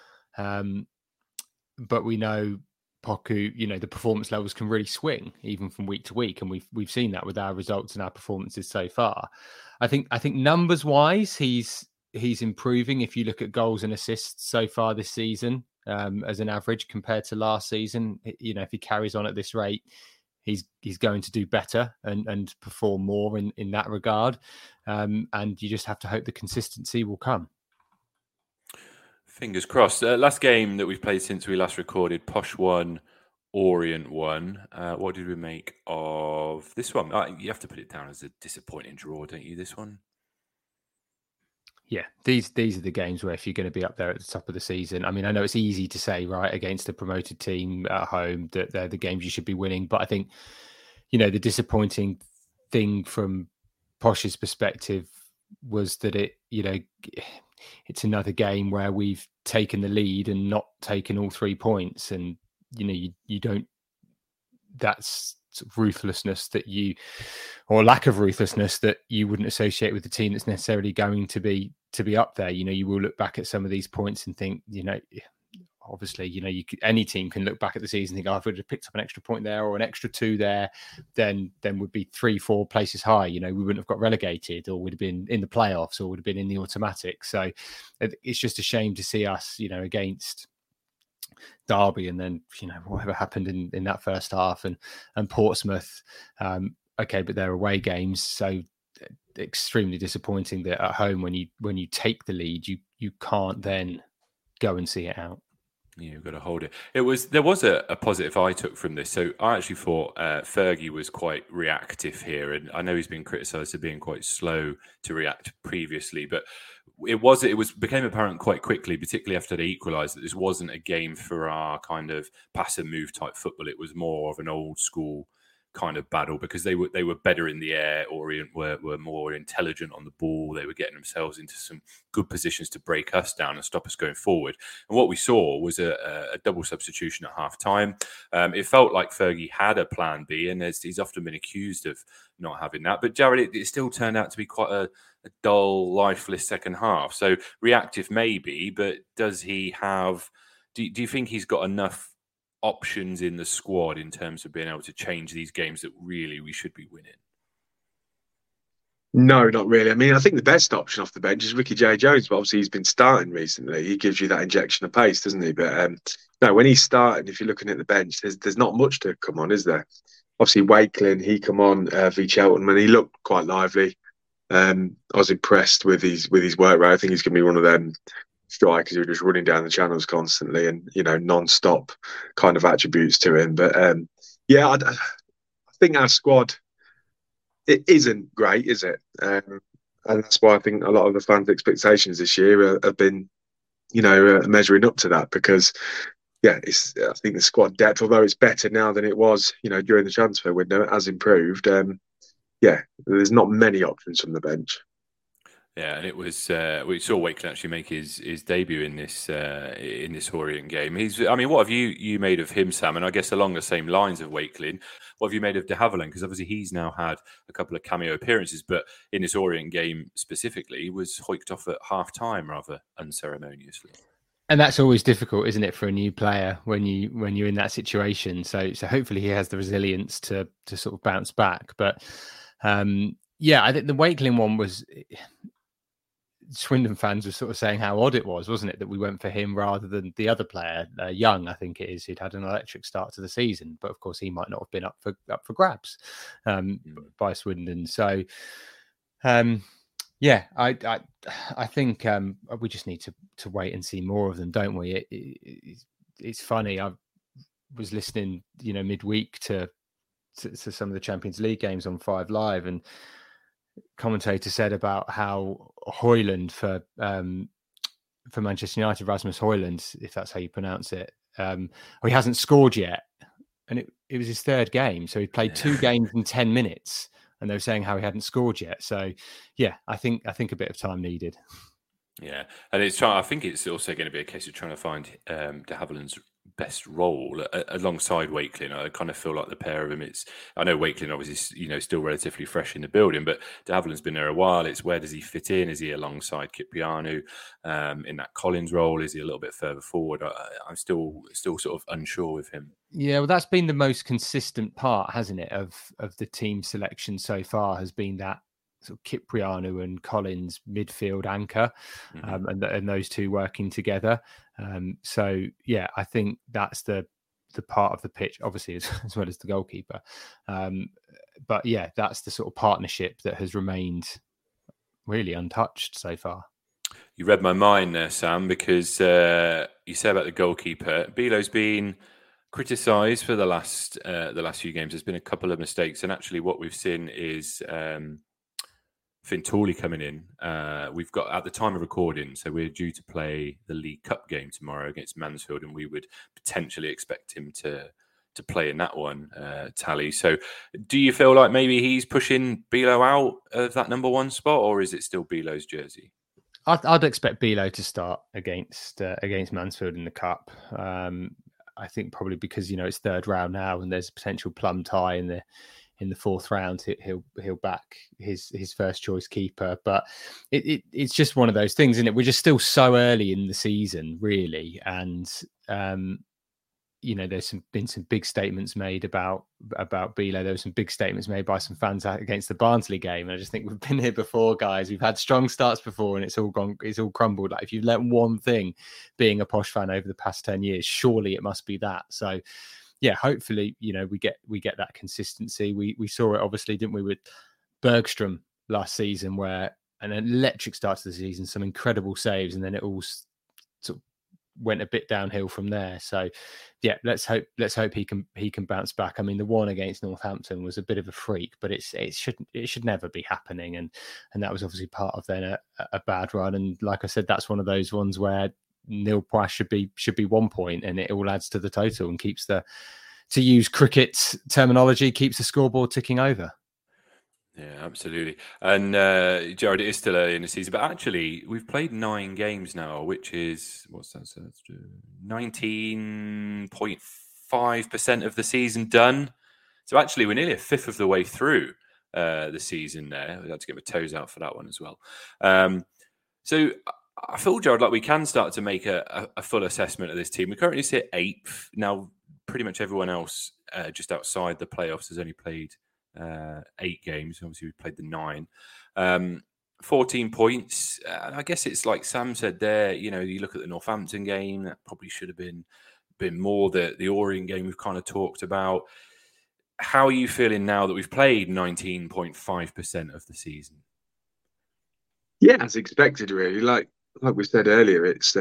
But we know Poku, the performance levels can really swing even from week to week, and we've seen that with our results and our performances so far. I think numbers wise, he's improving. If you look at goals and assists so far this season, as an average compared to last season, if he carries on at this rate, he's going to do better and perform more in that regard. And you just have to hope the consistency will come. Fingers crossed. Last game that we've played since we last recorded, Posh won Orient one. What did we make of this one? You have to put it down as a disappointing draw, don't you? This one. Yeah, these are the games where if you're going to be up there at the top of the season, I mean, I know it's easy to say, right, against a promoted team at home that they're the games you should be winning, but I think, the disappointing thing from Posh's perspective was that it's another game where we've taken the lead and not taken all 3 points, and you don't. That's ruthlessness or lack of ruthlessness that you wouldn't associate with the team that's necessarily going to be up there. You will look back at some of these points and think, obviously, any team can look back at the season and think, if we'd have picked up an extra point there or an extra 2 there, then would be 3-4 places high. We wouldn't have got relegated, or would have been in the playoffs, or would have been in the automatic. So it's just a shame to see us, against Derby, and then whatever happened in that first half, and Portsmouth. Okay, but they're away games, so extremely disappointing that at home, when you take the lead, you can't then go and see it out. Yeah, you've got to hold it. There was a positive I took from this. So I actually thought Fergie was quite reactive here, and I know he's been criticised for being quite slow to react previously, but it became apparent quite quickly, particularly after they equalised, that this wasn't a game for our kind of pass and move type football. It was more of an old school kind of battle, because they were better in the air. Orient were more intelligent on the ball. They were getting themselves into some good positions to break us down and stop us going forward. And what we saw was a double substitution at half time. It felt like Fergie had a plan B, and he's often been accused of not having that. But Jared, it still turned out to be quite a dull, lifeless second half. So reactive maybe, but does he have? Do you think he's got enough options in the squad in terms of being able to change these games that really we should be winning? No, not really. I mean, I think the best option off the bench is Ricky J. Jones, but obviously he's been starting recently. He gives you that injection of pace, doesn't he? But no, when he's starting, if you're looking at the bench, there's not much to come on, is there? Obviously, Wakelin, he come on v Cheltenham, and he looked quite lively. I was impressed with his work rate. I think he's going to be one of them strikers who are just running down the channels constantly, and non-stop kind of attributes to him. But I think our squad, it isn't great, is it? And that's why I think a lot of the fans' expectations this year have been, measuring up to that, because I think the squad depth, although it's better now than it was, during the transfer window, it has improved. There's not many options from the bench. Yeah, and it was we saw Wakelin actually make his debut in this Orient game. What have you made of him, Sam? And I guess along the same lines of Wakelin, what have you made of De Havilland? Because obviously he's now had a couple of cameo appearances, but in this Orient game specifically, he was hoiked off at half time rather unceremoniously. And that's always difficult, isn't it, for a new player when you're in that situation? So hopefully he has the resilience to sort of bounce back. But I think the Wakelin one was. Swindon fans were sort of saying how odd it was, wasn't it, that we went for him rather than the other player, Young, I think it is, who'd had an electric start to the season, but of course he might not have been up for grabs by Swindon. So, I think we just need to wait and see more of them, don't we? It's funny. I was listening, midweek to some of the Champions League games on 5 Live, and commentator said about how Højlund for Manchester United, Rasmus Højlund, if that's how you pronounce it, he hasn't scored yet, and it was his 3rd game, so he played 2 games in 10 minutes, and they were saying how he hadn't scored yet. So I think a bit of time needed. Yeah, and I think it's also going to be a case of trying to find De Havilland's best role alongside Wakelin. I kind of feel like the pair of them. I know Wakelin obviously still relatively fresh in the building, but De Havilland's been there a while. It's where does he fit in? Is he alongside Kyprianou in that Collins role? Is he a little bit further forward? I'm still sort of unsure with him. Yeah, well, that's been the most consistent part, hasn't it, of the team selection so far, has been that sort of Kyprianou and Collins midfield anchor, and those two working together. I think that's the part of the pitch, obviously, as well as the goalkeeper. That's the sort of partnership that has remained really untouched so far. You read my mind there, Sam, because you said about the goalkeeper. Bilo's been criticised for the last few games. There's been a couple of mistakes, and actually, what we've seen is Finn Torley coming in. We've got, at the time of recording, so we're due to play the League Cup game tomorrow against Mansfield, and we would potentially expect him to play in that one, Tally. So do you feel like maybe he's pushing Bilo out of that number one spot, or is it still Bilo's jersey? I'd expect Bilo to start against Mansfield in the Cup. I think probably because it's third round now, and there's a potential plum tie in the fourth round. He'll back his first choice keeper, but it's just one of those things, isn't it? We're just still so early in the season, really, and there's been some big statements made about Bilo. There were some big statements made by some fans against the Barnsley game. And I just think we've been here before, guys. We've had strong starts before, and it's all crumbled. Like, if you've learnt one thing being a Posh fan over the past 10 years, surely it must be that. So yeah, hopefully, we get that consistency. We saw it, obviously, didn't we, with Bergstrom last season, where an electric start to the season, some incredible saves, and then it all sort of went a bit downhill from there. So yeah, let's hope he can bounce back. I mean, the one against Northampton was a bit of a freak, but it should never be happening, and that was obviously part of then a bad run. And like I said, that's one of those ones where nil price should be 1 point, and it all adds to the total and keeps to use cricket terminology, keeps the scoreboard ticking over. Yeah, absolutely. And Jared, it is still early in the season, but actually we've played 9 games now, which is, what's that? So 19.5% of the season done. So actually we're nearly a fifth of the way through the season there. I had to get my toes out for that one as well. So I feel, Jared, like we can start to make a full assessment of this team. We currently sit 8th. Now, pretty much everyone else just outside the playoffs has only played 8 games. Obviously, we played the 9. 14 points. I guess it's like Sam said there, you look at the Northampton game, that probably should have been more. The Orient game we've kind of talked about. How are you feeling now that we've played 19.5% of the season? Yeah, as expected, really. Like we said earlier, it's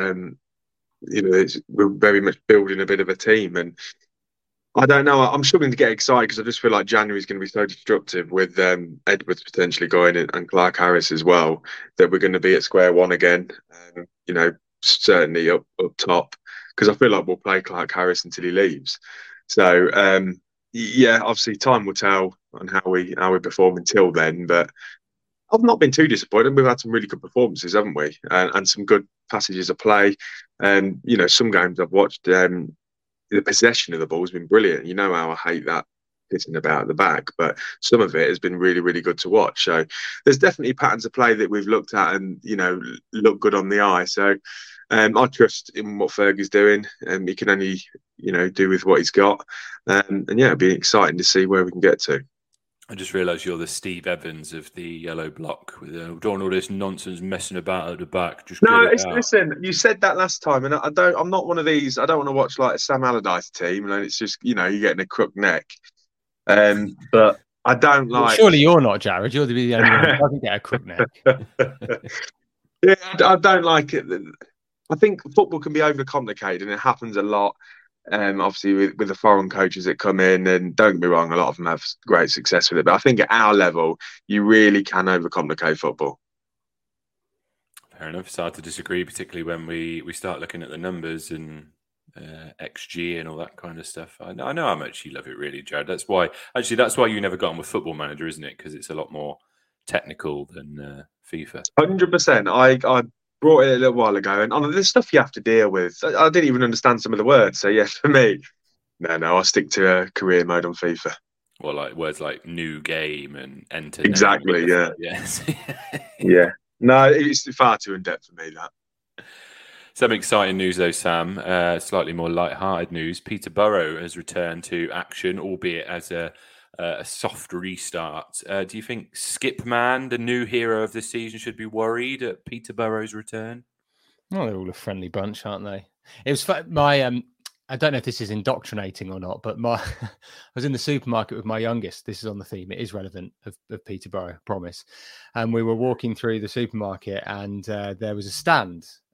we're very much building a bit of a team, and I don't know. I'm struggling to get excited because I just feel like January is going to be so destructive with Edwards potentially going in and Clark Harris as well, that we're going to be at square one again. Certainly up top, because I feel like we'll play Clark Harris until he leaves. So yeah, obviously time will tell on how we perform until then. But I've not been too disappointed. We've had some really good performances, haven't we? And some good passages of play. And some games I've watched. The possession of the ball has been brilliant. You know how I hate that hitting about at the back, but some of it has been really, really good to watch. So there's definitely patterns of play that we've looked at and, look good on the eye. So I trust in what Fergie's doing, and he can only, do with what he's got. And yeah, it'll be exciting to see where we can get to. I just realised you're the Steve Evans of the yellow block. With doing all this nonsense messing about at the back. Just listen. You said that last time, and I'm not one of these. I don't want to watch like a Sam Allardyce team, and it's just you're getting a crook neck. But I don't like. Well, surely you're not, Jared. You're the only one who doesn't get a crook neck. Yeah, I don't like it. I think football can be overcomplicated, and it happens a lot. Obviously with the foreign coaches that come in, and don't get me wrong, a lot of them have great success with it, but I think at our level you really can overcomplicate football. Fair enough. It's hard to disagree, particularly when we start looking at the numbers and XG and all that kind of stuff. I know how much you love it, really, Jared. That's why you never got on with Football Manager, isn't it? Because it's a lot more technical than FIFA. 100%. I brought it a little while ago, and there's stuff you have to deal with. I didn't even understand some of the words. So yeah, for me, no, I'll stick to career mode on FIFA. Well, like words like new game and enter. Exactly. Yeah. Yes. Yeah. No, it's far too in depth for me, that. Some exciting news though, Sam. Slightly more light-hearted news. Peterborough has returned to action, albeit as a soft restart. Do you think Skip Man, the new hero of this season, should be worried at Peterborough's return? Well, they're all a friendly bunch, aren't they? It was my I don't know if this is indoctrinating or not, but I was in the supermarket with my youngest. This is on the theme. It is relevant of Peterborough, I promise. And we were walking through the supermarket, and there was a stand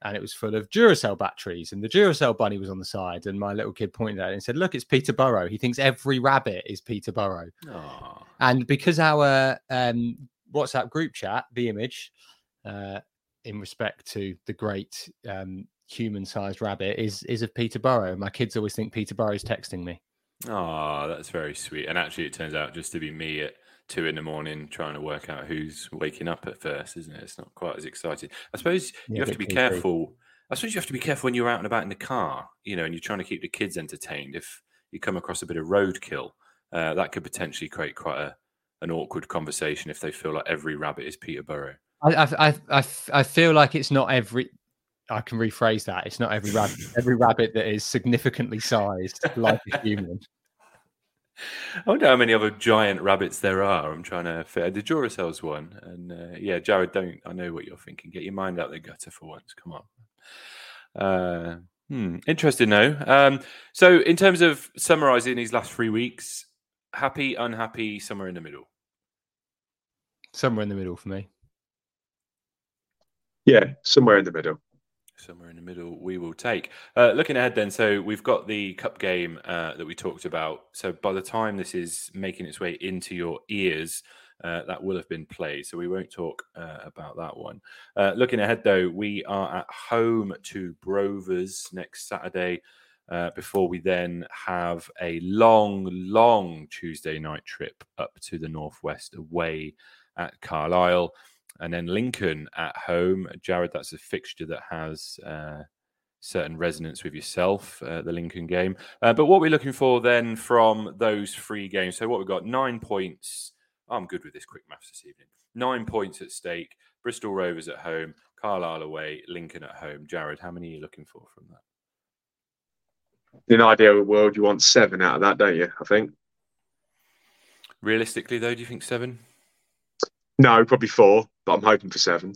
and it was full of Duracell batteries, and the Duracell bunny was on the side, and my little kid pointed at it and said, "Look, it's Peterborough." He thinks every rabbit is Peterborough. Aww. And because our WhatsApp group chat, the image, in respect to the great human-sized rabbit, is of Peterborough. My kids always think Peterborough's texting me. Oh, that's very sweet. And actually, it turns out just to be me at 2 a.m. trying to work out who's waking up at first, isn't it? It's not quite as exciting. I suppose you have to be careful. I suppose you have to be careful when you're out and about in the car, and you're trying to keep the kids entertained. If you come across a bit of roadkill, that could potentially create quite an awkward conversation if they feel like every rabbit is Peterborough. I feel like it's not every. I can rephrase that. It's not every rabbit. Every rabbit that is significantly sized like a human. I wonder how many other giant rabbits there are. I'm trying to fit the Duracell's one, and Jared, don't. I know what you're thinking. Get your mind out the gutter for once. Come on. Interesting, though. So, in terms of summarising these last 3 weeks, happy, unhappy, somewhere in the middle. Somewhere in the middle for me. Yeah, somewhere in the middle. Somewhere in the middle we will take. Looking ahead then, so we've got the cup game that we talked about. So by the time this is making its way into your ears, that will have been played. So we won't talk about that one. Looking ahead though, we are at home to Brovers next Saturday before we then have a long Tuesday night trip up to the northwest away at Carlisle. And then Lincoln at home. Jared, that's a fixture that has certain resonance with yourself, the Lincoln game. But what we're looking for then from those 3 games. So what we've got, 9 points. I'm good with this quick maths this evening. 9 points at stake. Bristol Rovers at home. Carlisle away. Lincoln at home. Jared, how many are you looking for from that? In an ideal world, you want 7 out of that, don't you? I think. Realistically, though, do you think 7? No, probably 4, but I'm hoping for 7.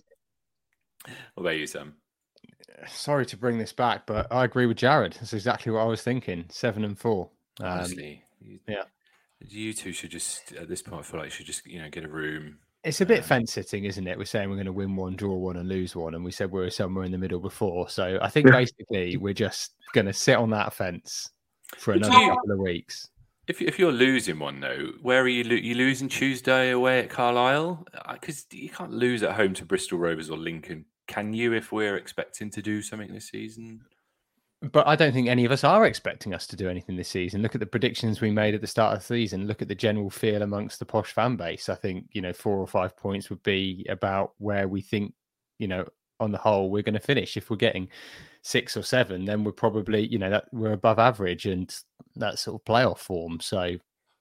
What about you, Sam? Sorry to bring this back, but I agree with Jared. That's exactly what I was thinking. 7 and 4. Honestly, yeah. You two should just, at this point, I feel like you should just, get a room. It's a bit fence sitting, isn't it? We're saying we're going to win 1, draw 1, and lose 1, and we said we were somewhere in the middle before. So I think basically we're just going to sit on that fence for another couple of weeks. If you're losing one, though, where are you? You losing Tuesday away at Carlisle? Because you can't lose at home to Bristol Rovers or Lincoln, can you, if we're expecting to do something this season? But I don't think any of us are expecting us to do anything this season. Look at the predictions we made at the start of the season. Look at the general feel amongst the Posh fan base. I think, 4 or 5 points would be about where we think, on the whole, we're going to finish. If we're getting 6 or 7, then we're probably, that we're above average and that sort of playoff form. So,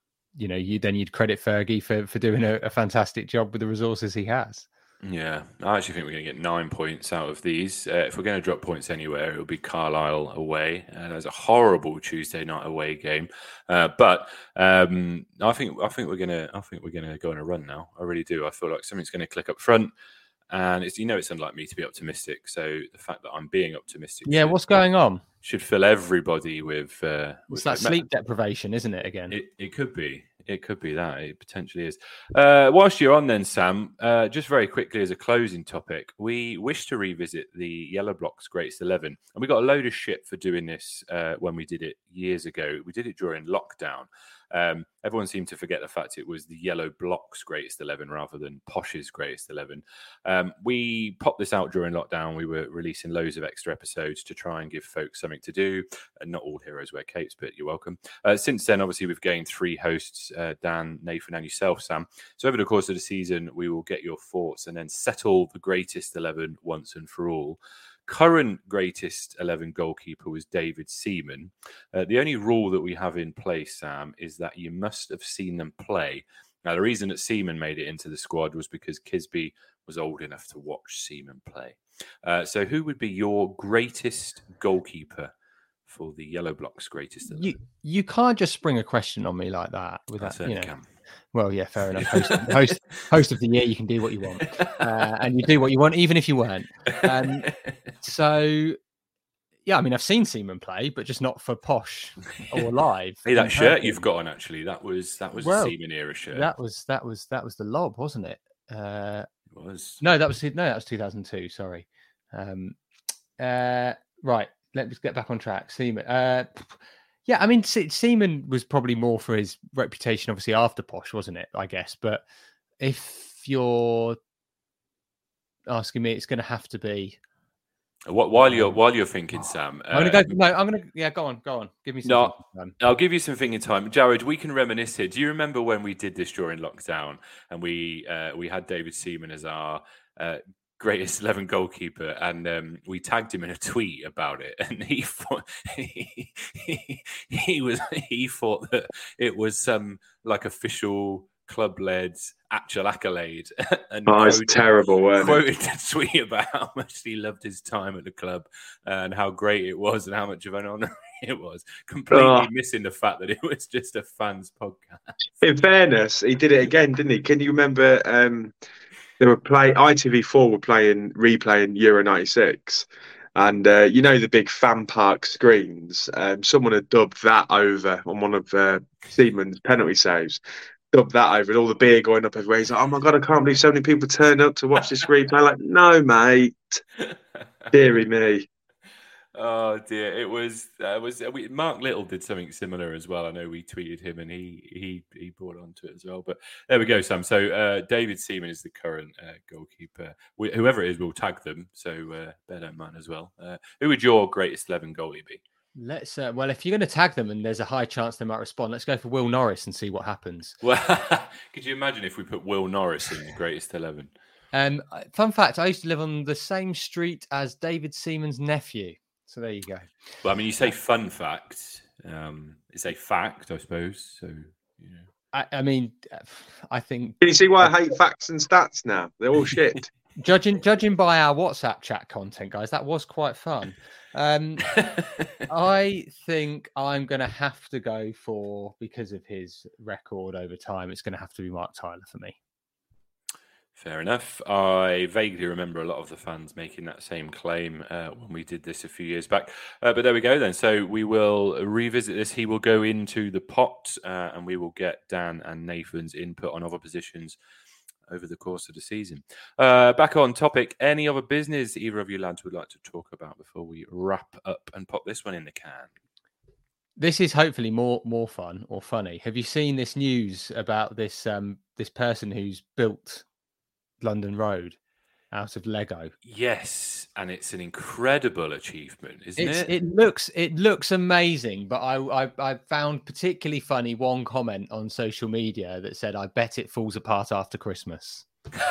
you'd credit Fergie for doing a fantastic job with the resources he has. Yeah, I actually think we're going to get 9 points out of these. If we're going to drop points anywhere, it'll be Carlisle away. There's a horrible Tuesday night away game, but I think we're going to go on a run now. I really do. I feel like something's going to click up front. And it's unlike me to be optimistic. So the fact that I'm being optimistic, what's going on? Should fill everybody with. It's that sleep deprivation, isn't it? Again, it could be. It could be that. It potentially is. Whilst you're on, then Sam, just very quickly as a closing topic, we wish to revisit the Yellow Block's Greatest 11, and we got a load of shit for doing this when we did it years ago. We did it during lockdown. Everyone seemed to forget the fact it was the Yellow Block's Greatest 11 rather than Posh's Greatest 11. We popped this out during lockdown. We were releasing loads of extra episodes to try and give folks something to do. And not all heroes wear capes, but you're welcome. Since then, obviously, we've gained 3 hosts, Dan, Nathan, and yourself, Sam. So over the course of the season, we will get your thoughts and then settle the Greatest 11 once and for all. Current Greatest 11 goalkeeper was David Seaman. The only rule that we have in place, Sam, is that you must have seen them play. Now, the reason that Seaman made it into the squad was because Kisby was old enough to watch Seaman play. So who would be your greatest goalkeeper for the Yellow Block's Greatest 11? You can't just spring a question on me like that. Can. Well, yeah, fair enough. Host of the year, you can do what you want. And you do what you want, even if you weren't. So, yeah, I mean, I've seen Seaman play, but just not for Posh or live. Hey, that shirt you've got on, actually, that was a Seaman era shirt. That was the Lob, wasn't it? It was. No, that was 2002. Sorry. Right, let's get back on track. Seaman. Yeah, I mean, Seaman was probably more for his reputation, obviously, after Posh, wasn't it? I guess. But if you're asking me, it's going to have to be. While you're thinking, Sam, I'm going to go. Go on. Give me some. I'll give you some thinking time, Jared. We can reminisce here. Do you remember when we did this during lockdown and we had David Seaman as our greatest 11 goalkeeper, and we tagged him in a tweet about it, and he thought he thought that it was some like official club-led actual accolade. And it's terrible, quoted the tweet about how much he loved his time at the club and how great it was and how much of an honour it was, completely missing the fact that it was just a fans podcast. In fairness, he did it again, didn't he? Can you remember they were ITV4 were replaying Euro 96, and the big fan park screens. Someone had dubbed that over on one of Seaman's penalty saves. Dubbed that over, and all the beer going up everywhere. He's like, "Oh my god, I can't believe so many people turned up to watch this replay." Like, no, mate, dearie me. Oh dear, it was Mark Little did something similar as well. I know we tweeted him and he brought onto it as well. But there we go, Sam. So David Seaman is the current goalkeeper. Whoever it is, we'll tag them. So bear that in mind as well. Who would your greatest 11 goalie be? Let's well, if you're going to tag them and there's a high chance they might respond, let's go for Will Norris and see what happens. Well, could you imagine if we put Will Norris in the greatest 11? Fun fact: I used to live on the same street as David Seaman's nephew. So there you go. Well, I mean, you say fun fact. It's a fact, I suppose. So, you know. I mean, I think. Can you see why I hate facts and stats now? They're all shit. Judging by our WhatsApp chat content, guys, that was quite fun. I think I'm going to have to go for, because of his record over time, it's going to have to be Mark Tyler for me. Fair enough. I vaguely remember a lot of the fans making that same claim when we did this a few years back. But there we go then. So we will revisit this. He will go into the pot and we will get Dan and Nathan's input on other positions over the course of the season. Back on topic, any other business either of you lads would like to talk about before we wrap up and pop this one in the can? This is hopefully more fun or funny. Have you seen this news about this this person who's built London Road out of Lego? Yes, and it's an incredible achievement, isn't it? It looks amazing, but I found particularly funny one comment on social media that said, "I bet it falls apart after Christmas."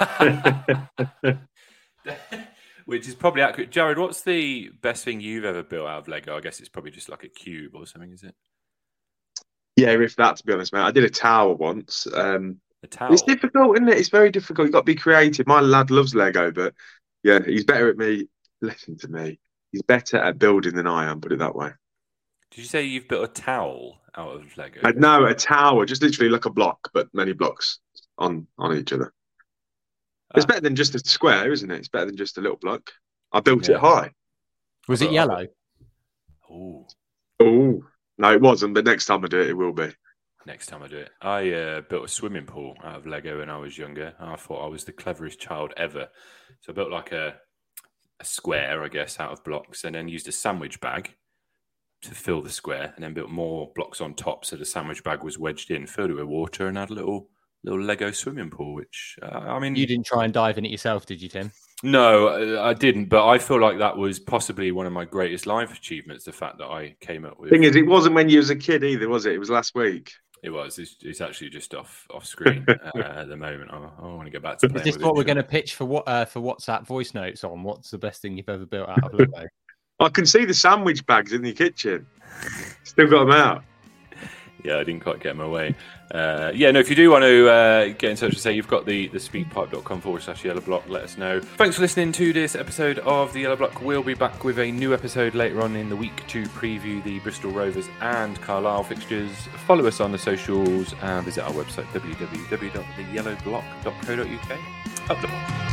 Which is probably accurate. Jared, what's the best thing you've ever built out of Lego? I guess it's probably just like a cube or something, is it? Yeah, if that, to be honest, mate. I did a tower once. A tower? It's difficult, isn't it? It's very difficult. You've got to be creative. My lad loves Lego, but yeah, he's better at me. Listen to me. He's better at building than I am, put it that way. Did you say you've built a towel out of Lego? No, a tower, just literally like a block, but many blocks on each other. It's better than just a square, isn't it? It's better than just a little block. I built it high. Was it yellow? Oh. No, it wasn't, but next time I do it, it will be. Next time I do it. I built a swimming pool out of Lego when I was younger. I thought I was the cleverest child ever. So I built like a square, I guess, out of blocks, and then used a sandwich bag to fill the square, and then built more blocks on top so the sandwich bag was wedged in, filled it with water, and had a little Lego swimming pool, which, I mean... You didn't try and dive in it yourself, did you, Tim? No, I didn't, but I feel like that was possibly one of my greatest life achievements, the fact that I came up with... Thing is, it wasn't when you was a kid either, was it? It was last week. It was. It's actually just off screen at the moment. I want to go back to playing. Is this what we're going to pitch for WhatsApp voice notes on? What's the best thing you've ever built out of Lego? I can see the sandwich bags in the kitchen. Still got them out. Yeah, I didn't quite get them away. If you do want to get in touch and say you've got the speakpipe.com/Yellow Block, let us know. Thanks for listening to this episode of the Yellow Block. We'll be back with a new episode later on in the week to preview the Bristol Rovers and Carlisle fixtures. Follow us on the socials and visit our website www.theyellowblock.co.uk. Up the block.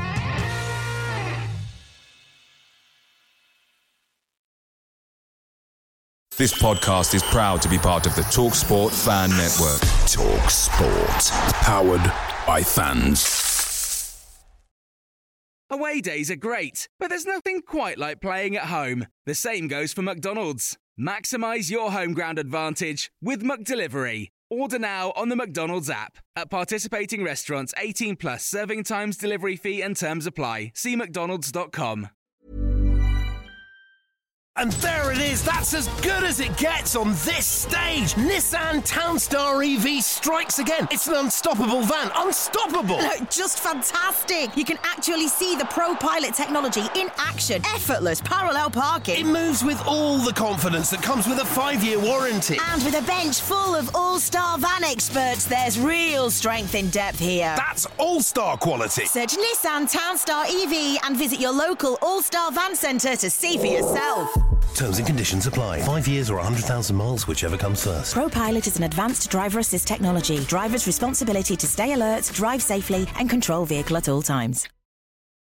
This podcast is proud to be part of the TalkSport Fan Network. TalkSport. Powered by fans. Away days are great, but there's nothing quite like playing at home. The same goes for McDonald's. Maximise your home ground advantage with McDelivery. Order now on the McDonald's app. At participating restaurants, 18 plus, serving times, delivery fee and terms apply. See mcdonalds.com. And there it is, that's as good as it gets on this stage. Nissan Townstar EV strikes again. It's an unstoppable van, unstoppable. Just fantastic. You can actually see the ProPilot technology in action. Effortless parallel parking. It moves with all the confidence that comes with a 5-year warranty. And with a bench full of all-star van experts, there's real strength in depth here. That's all-star quality. Search Nissan Townstar EV and visit your local all-star van centre to see for yourself. Terms and conditions apply. 5 years or 100,000 miles, whichever comes first. ProPilot is an advanced driver assist technology. Driver's responsibility to stay alert, drive safely and control vehicle at all times.